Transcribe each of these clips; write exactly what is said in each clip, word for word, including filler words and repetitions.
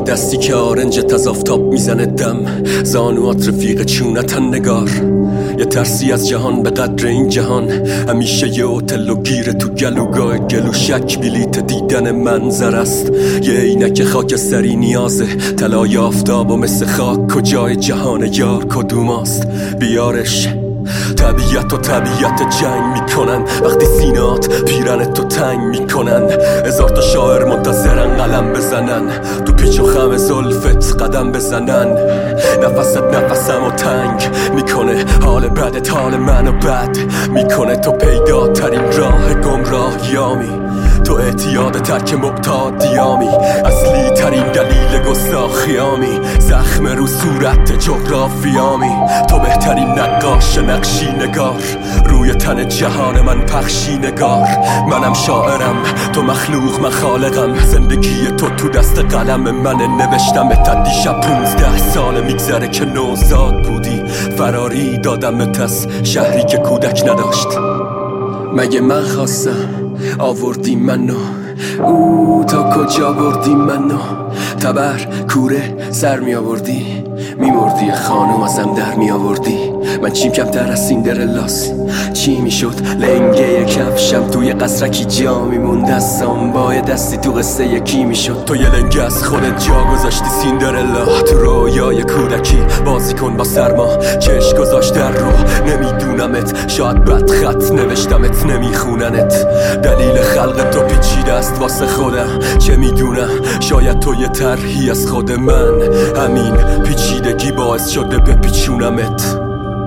دستی که آرنجت از آفتاب میزنه دم، زانوات رفیق چونتن نگار. یه ترسی از جهان به قدر این جهان، همیشه یه اوتل و گیره تو گلوگاه گلو شک بلیت دیدن منظر است. یه عینک خاکستری نیازه، طلای آفتاب و مثل خاک کجای جهان یار کدوماست؟ بیارش. طبیعت و طبیعت جنگ میکنن وقتی سینات پیرن تو تنگ میکنن. هزار تا شاعر منتظرن قلم بزنن، تو پیچ و خم زلفت قدم بزنن. نفست نفسم و تنگ میکنه، حال بدت حال منو بد میکنه. تو پیدا ترین راه گمراهیامی، تو اعتیاد ترک مبتادیامی، اصلی ترین دلیل گستاخیامی، زخم رو صورت جغرافیامی. تو بهترین نقاش نقشی نگار، روی تن جهان من پخشی نگار. منم شاعرم تو مخلوق من خالقم، زندگی تو تو دست قلم من نوشتم. تا دیشب پونزده سال میگذره که نوزاد بودی، فراری دادمت از شهری که کودک نداشت. مگه من خواستم آوردی منو، او تا کجا بردی منو؟ تبر کوره سر می آوردی، می مردی خانوم ازم در می آوردی. من چیم کمتر از سیندرلاس، چی می شد لنگه کفشم توی قصرکی جا می موند از سامبای دستی تو قصه یکی می شد. تو یه لنگه از خودت جا گذاشتی سیندرلا، تو رویای کودکی بازی کن با سرما. چش گذاشت در رو نمیدونمت، شاید بد خط نوشتمت نمیخوننت. دلیل خلق تو پیچیده است واسه خودم، چه میدونم شاید تو یه طرحی از خود من، همین پیچیدگی باعث شده بپیچونمت.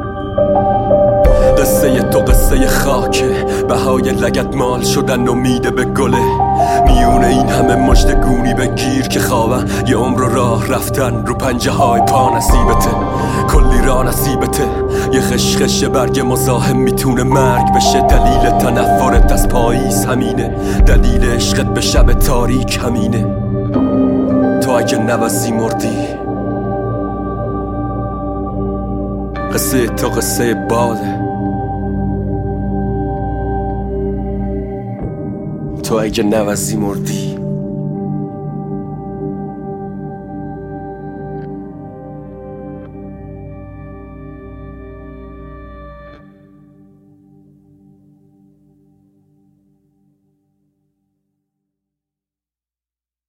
قصه تو قصه خاکه، بهای لگت مال شدن امیده به گله. میونه این همه مژدگونی بگیر که خوابن، یه عمر راه رفتن رو پنجه های پا نصیبته. کلی راه نصیبته، یه خشخش برگ مزاحم میتونه مرگ بشه. دلیل تنفرت از پاییز همینه، دلیل عشقت به شب تاریک همینه. تو اگه نوزی مردی، قصه تو قصه باده. تو اگه نوزی مردی،